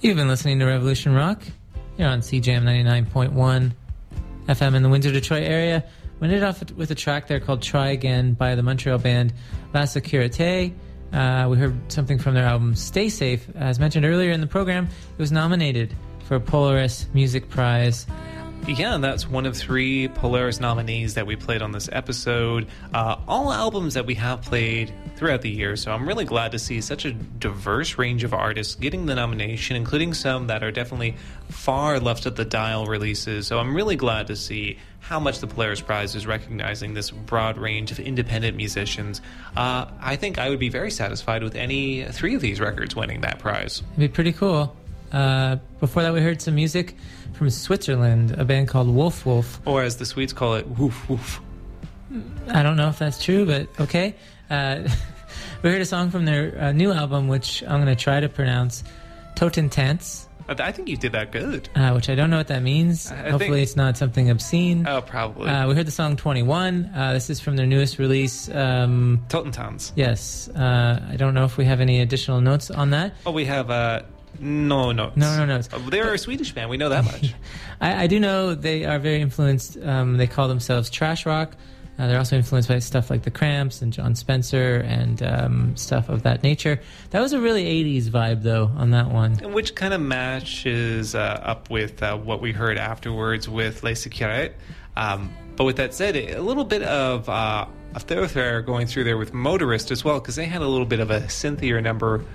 You've been listening to Revolution Rock. You're on CJAM 99.1 FM in the Windsor, Detroit area. We ended off with a track there called Try Again by the Montreal band La Sécurité. We heard something from their album Stay Safe. As mentioned earlier in the program, it was nominated for a Polaris Music Prize. Yeah, that's one of 3 Polaris nominees that we played on this episode. All albums that we have played throughout the year, so I'm really glad to see such a diverse range of artists getting the nomination, including some that are definitely far left of the dial releases. So I'm really glad to see how much the Polaris Prize is recognizing this broad range of independent musicians. I think I would be very satisfied with any 3 of these records winning that prize. It'd be pretty cool. Before that, we heard some music from Switzerland, a band called Wolf Wolf. Or as the Swedes call it, Woof Woof. I don't know if that's true, but okay. We heard a song from their new album, which I'm going to try to pronounce, Totentanz. I think you did that good. Which I don't know what that means. Hopefully it's not something obscene. Oh, probably. We heard the song 21. This is from their newest release. Totentanz. Yes. I don't know if we have any additional notes on that. Oh, we have... No notes. No notes. They're a Swedish band. We know that much. I do know they are very influenced. They call themselves trash rock. They're also influenced by stuff like The Cramps and John Spencer and stuff of that nature. That was a really 80s vibe, though, on that one. Which kind of matches up with what we heard afterwards with Les Sécurité. But with that said, a little bit of a thoroughfare going through there with Motorist as well, because they had a little bit of a synthier number.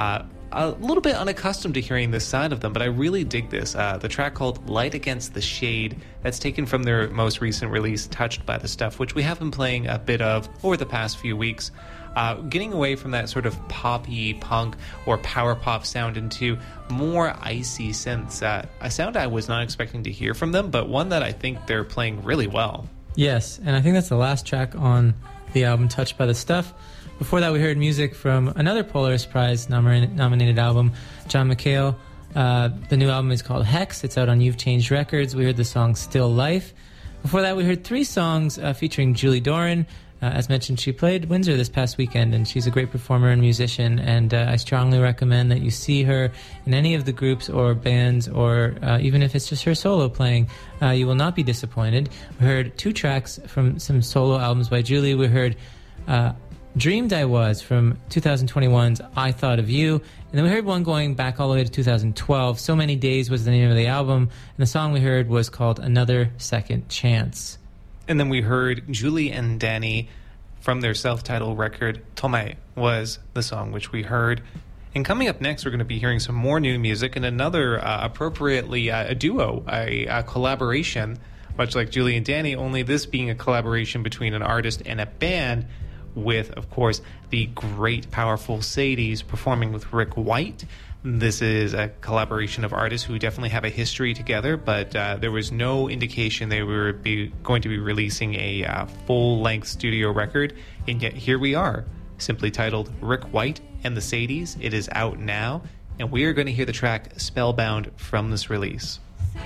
A little bit unaccustomed to hearing this side of them, but I really dig this. The track called Light Against the Shade, that's taken from their most recent release, Touched by the Stuff, which we have been playing a bit of over the past few weeks. Getting away from that sort of poppy punk or power pop sound into more icy synths. A sound I was not expecting to hear from them, but one that I think they're playing really well. Yes, and I think that's the last track on the album, Touched by the Stuff. Before that, we heard music from another Polaris Prize nominated album, John McHale. The new album is called Hex. It's out on You've Changed Records. We heard the song Still Life. Before that, we heard 3 songs featuring Julie Doran. As mentioned, she played Windsor this past weekend, and she's a great performer and musician, and I strongly recommend that you see her in any of the groups or bands, or even if it's just her solo playing. You will not be disappointed. We heard 2 tracks from some solo albums by Julie. We heard Dreamed I Was from 2021's I Thought of You. And then we heard one going back all the way to 2012. So Many Days was the name of the album. And the song we heard was called Another Second Chance. And then we heard Julie and Danny from their self-titled record, Tomei was the song which we heard. And coming up next, we're going to be hearing some more new music and another, appropriately, a duo, a collaboration, much like Julie and Danny, only this being a collaboration between an artist and a band, with, of course, the great, powerful Sadies performing with Rick White. This is a collaboration of artists who definitely have a history together, but there was no indication they were going to be releasing a full-length studio record, and yet here we are, simply titled Rick White and the Sadies. It is out now, and we are going to hear the track Spellbound from this release.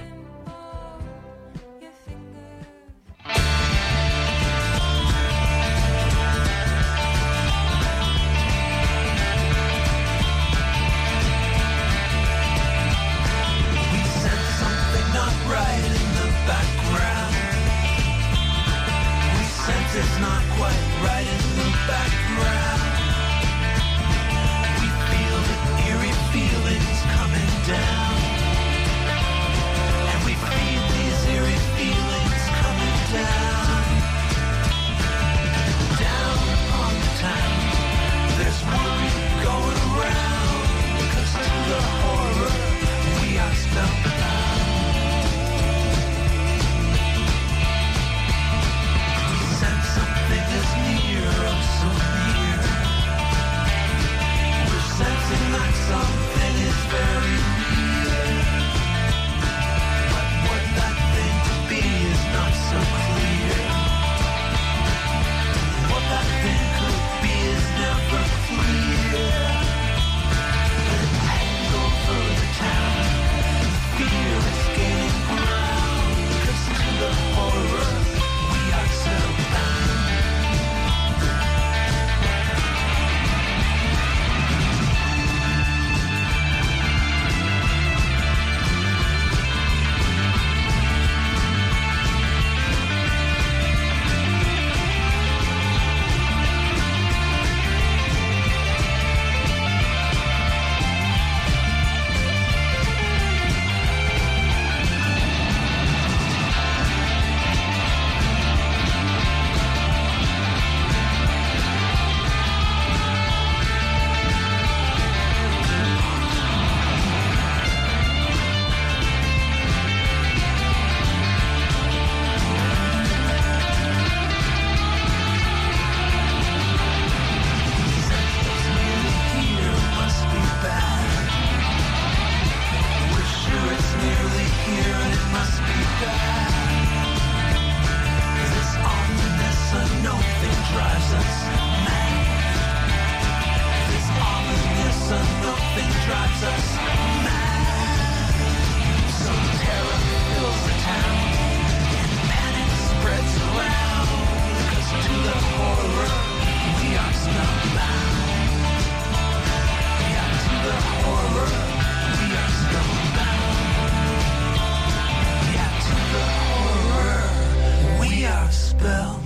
It's not quite right in the background. We feel the eerie feelings coming down, and we feel these eerie feelings coming down. Down on the town, there's worry going around, 'cause to the horror we are spellbound. Something is near, oh so near. drives us mad. This ominous unknown thing drives us mad. So terror fills the town and panic spreads around. 'Cause to the horror we are spellbound. Yeah, to the horror we are spellbound. Yeah, to the horror we are spellbound.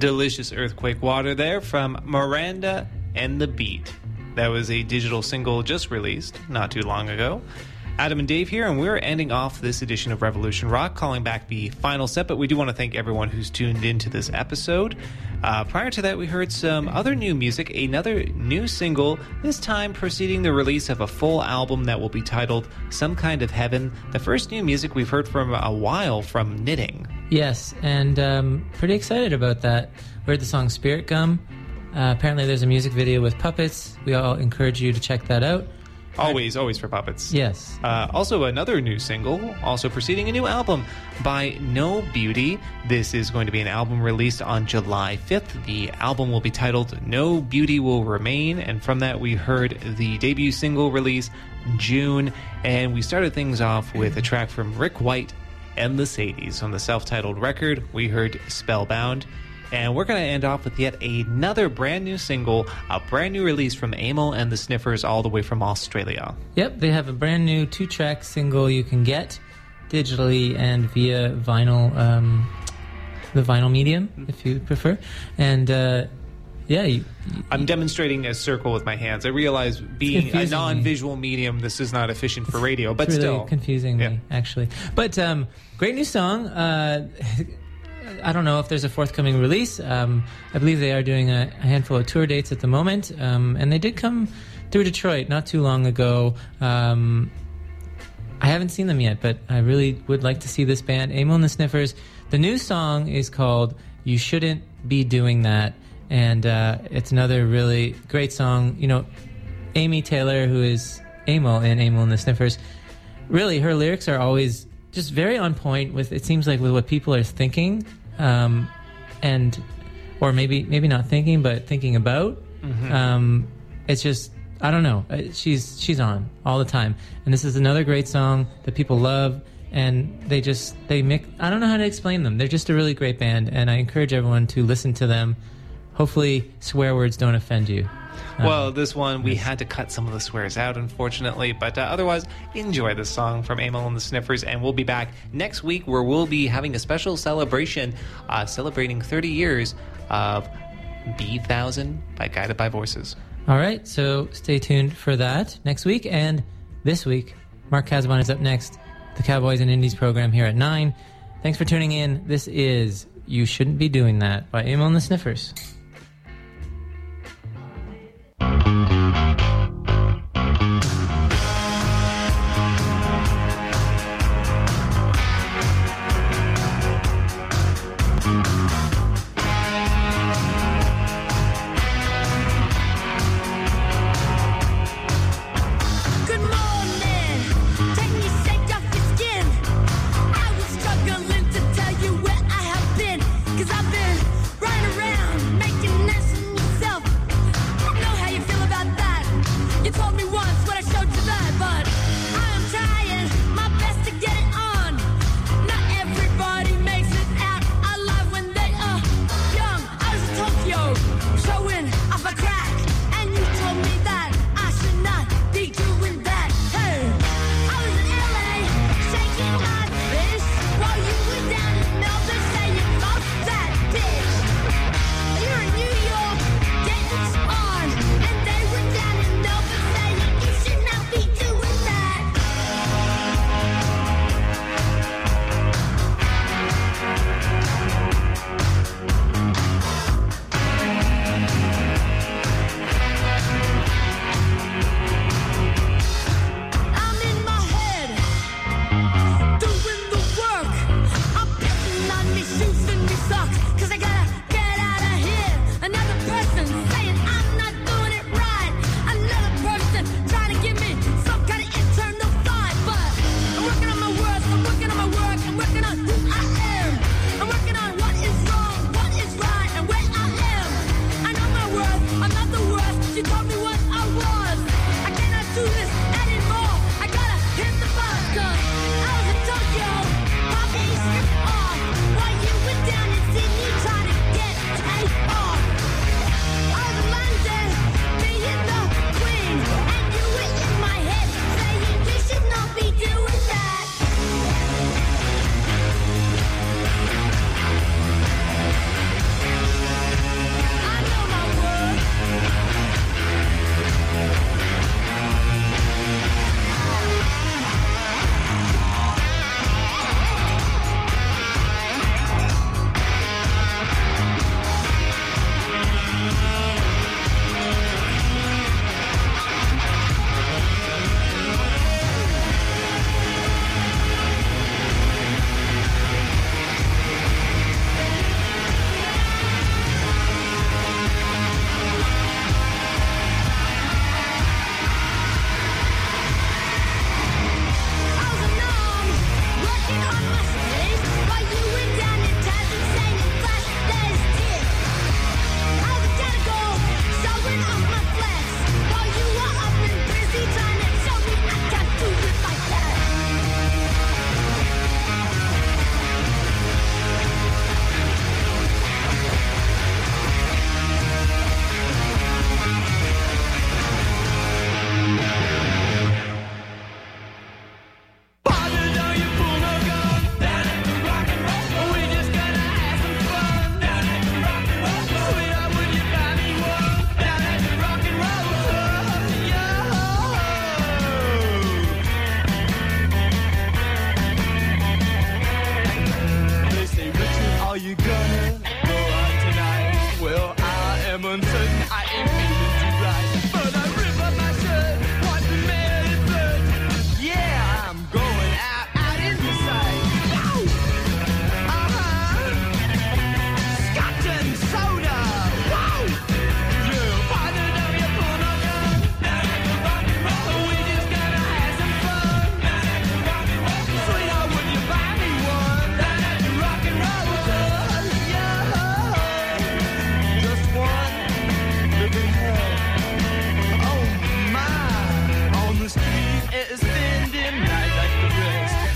Delicious Earthquake Water there from Miranda and the Beat. That was a digital single just released not too long ago. Adam and Dave here, and we're ending off this edition of Revolution Rock, calling back the final set, but we do want to thank everyone who's tuned into this episode. Prior to that, we heard some other new music, another new single, this time preceding the release of a full album that will be titled Some Kind of Heaven, the first new music we've heard from a while from Knitting. Yes, and pretty excited about that. We heard the song Spirit Gum. Apparently there's a music video with puppets. We all encourage you to check that out. Always for puppets. Yes. Also another new single, also preceding a new album by No Beauty. This is going to be an album released on July 5th. The album will be titled No Beauty Will Remain, and from that we heard the debut single release June, and we started things off with a track from Rick White and the Sadies. On the self-titled record, we heard Spellbound. And we're going to end off with yet another brand new single, a brand new release from Amyl and the Sniffers all the way from Australia. Yep, they have a brand new 2-track single you can get digitally and via vinyl, the vinyl medium, if you prefer. And I'm demonstrating a circle with my hands. I realize being a non-visual medium, this is not efficient for radio, but it's really still confusing me, actually. But great new song. I don't know if there's a forthcoming release. I believe they are doing a handful of tour dates at the moment, and they did come through Detroit not too long ago. I haven't seen them yet, but I really would like to see this band, Amyl and the Sniffers. The new song is called You Shouldn't Be Doing That, and it's another really great song. You know, Amy Taylor, who is Amyl in Amyl and the Sniffers, really, her lyrics are always just very on point with, it seems like, with what people are thinking, or maybe not thinking, but thinking about. Mm-hmm. It's just, I don't know. She's on all the time, and this is another great song that people love, and they make. I don't know how to explain them. They're just a really great band, and I encourage everyone to listen to them. Hopefully, swear words don't offend you. Well, this one, we had to cut some of the swears out, unfortunately, but otherwise, enjoy this song from Amyl and the Sniffers, and we'll be back next week where we'll be having a special celebration celebrating 30 years of B-1000 by Guided by Voices. All right, so stay tuned for that next week, and this week, Mark Casabon is up next, the Cowboys and Indies program here at 9. Thanks for tuning in. This is You Shouldn't Be Doing That by Amyl and the Sniffers. Struggling to tell you where I have been, 'cause I've been running around making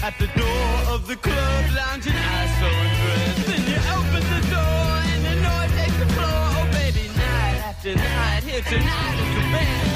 at the door of the club, lounging eyes so undressed. Then you open the door and the noise takes the floor. Oh baby, night after night, here tonight is the best.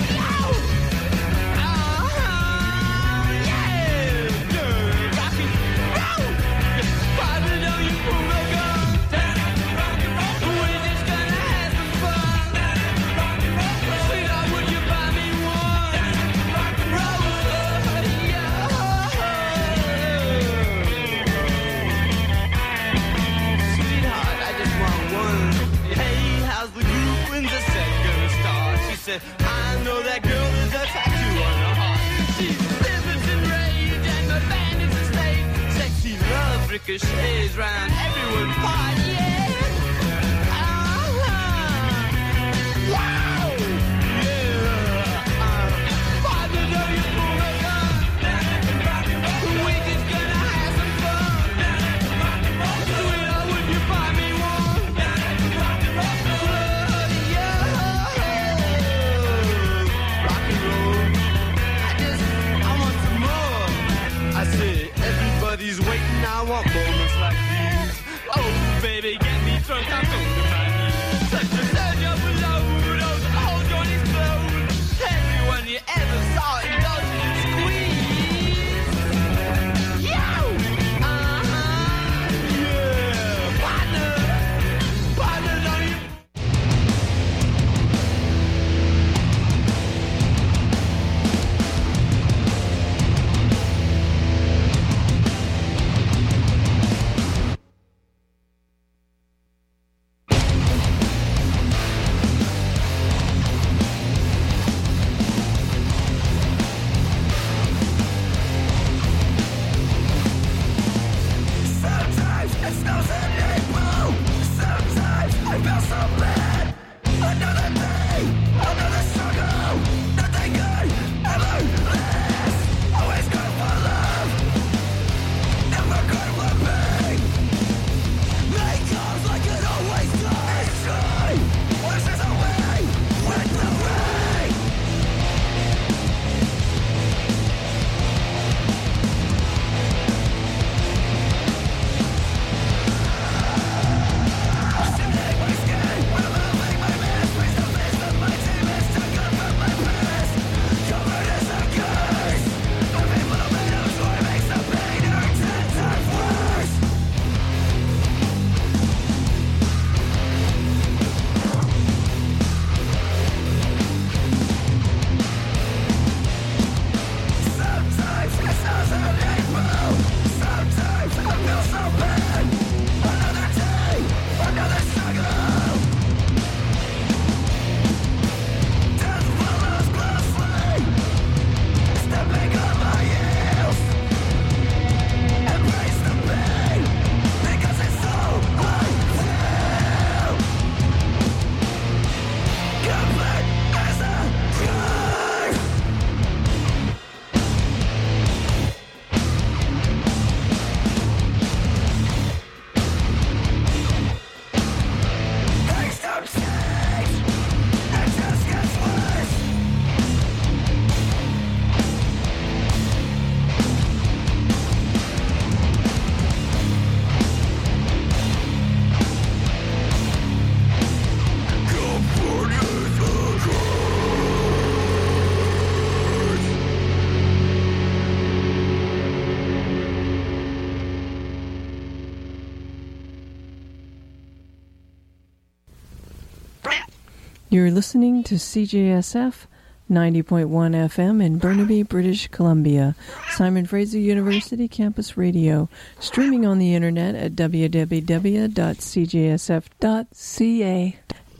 I know that girl is a tattoo on her heart. She's living in rage and the band is a stage. Sexy love ricochets round everyone's part, yeah. Wow! Yeah! Father, know you pull the gun. We just gonna have some fun. Sweetheart, would you buy me one? Everybody's waiting, I want moments like these. Oh, baby, get me drunk, I'm going to my knees. Such a surge of load, oh, the whole joint explodes. Everyone you ever saw indulge in squeeze. Yow! Yeah! Partner, don't you... You're listening to CJSF 90.1 FM in Burnaby, British Columbia, Simon Fraser University Campus Radio, streaming on the internet at www.cjsf.ca.